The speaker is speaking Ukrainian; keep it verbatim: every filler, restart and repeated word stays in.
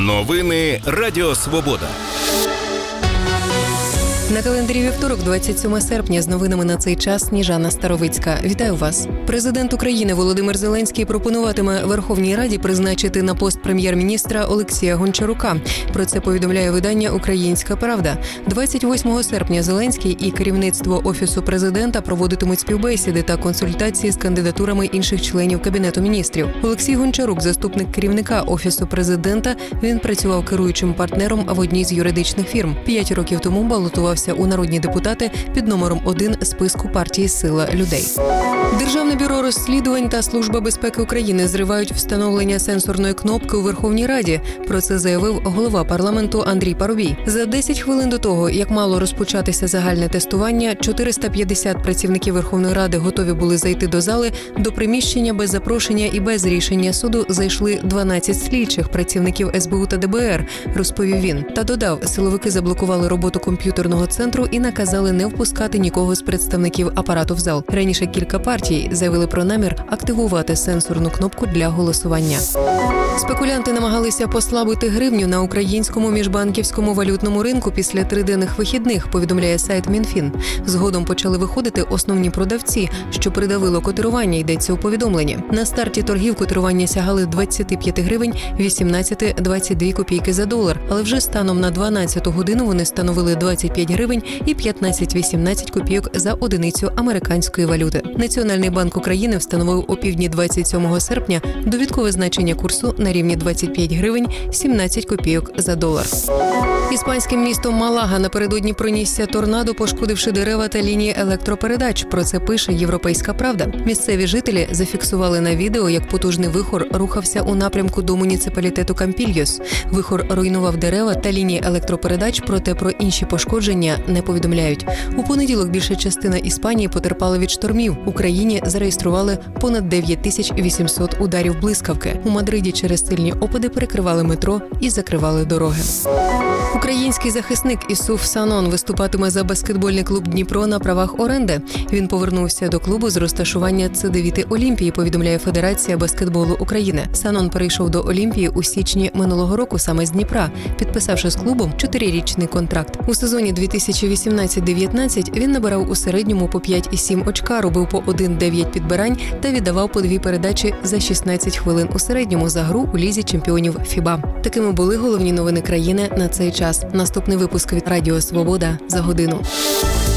Новини Радіо Свобода. На календарі вівторок, двадцять сьоме серпня, з новинами на цей час Сніжана Старовицька. Вітаю вас. Президент України Володимир Зеленський пропонуватиме Верховній Раді призначити на пост прем'єр-міністра Олексія Гончарука. Про це повідомляє видання «Українська правда». двадцять восьмого серпня Зеленський і керівництво Офісу президента проводитимуть співбесіди та консультації з кандидатурами інших членів Кабінету міністрів. Олексій Гончарук – заступник керівника Офісу президента. Він працював керуючим партнером в одній з юридичних фірм. П'ять років тому балотувався у народні депутати під номером один списку партії «Сила людей». Державне бюро розслідувань та Служба безпеки України зривають встановлення сенсорної кнопки у Верховній Раді. Про це заявив голова парламенту Андрій Парубій. За десять хвилин до того, як мало розпочатися загальне тестування, чотириста п'ятдесят працівників Верховної Ради готові були зайти до зали. До приміщення без запрошення і без рішення суду зайшли дванадцять слідчих працівників ес бе у та де бе ер, розповів він. Та додав, силовики заблокували роботу комп'ютерного центру і наказали не впускати нікого з представників апарату в зал. Раніше кілька партій заявили про намір активувати сенсорну кнопку для голосування. Спекулянти намагалися послабити гривню на українському міжбанківському валютному ринку після триденних вихідних, повідомляє сайт Мінфін. Згодом почали виходити основні продавці, що придавило котирування, йдеться у повідомленні. На старті торгів котирування сягали двадцять п'ять гривень вісімнадцять - двадцять дві копійки за долар, але вже станом на дванадцяту годину вони становили двадцять п'ять гривень і п'ятнадцять - вісімнадцять копійок за одиницю американської валюти. Національний банк України встановив о півдні двадцять сьомого серпня довідкове значення курсу на рівні двадцять п'ять гривень сімнадцять копійок за долар. Іспанським містом Малага напередодні пронісся торнадо, пошкодивши дерева та лінії електропередач. Про це пише «Європейська правда». Місцеві жителі зафіксували на відео, як потужний вихор рухався у напрямку до муніципалітету Кампільйос. Вихор руйнував дерева та лінії електропередач, проте про інші пошкодження не повідомляють. У понеділок більша частина Іспанії потерпала від штормів. В Україні зареєстрували понад дев'ять тисяч вісімсот ударів блискавки. У Мадриді через сильні опади перекривали метро і закривали дороги. Український захисник Ісуф Санон виступатиме за баскетбольний клуб «Дніпро» на правах оренди. Він повернувся до клубу з розташування Цедевіти Олімпії, повідомляє Федерація баскетболу України. Санон перейшов до Олімпії у січні минулого року саме з Дніпра, підписавши з клубом чотирирічний контракт. У сезоні дві тисячі вісімнадцять дев'ятнадцять він набирав у середньому по п'ять і сім очка, робив по один-дев'ять підбирань та віддавав по дві передачі за шістнадцять хвилин у середньому за гру у Лізі чемпіонів ФІБА. Такими були головні новини країни на цей час. Наступний випуск від Радіо Свобода за годину.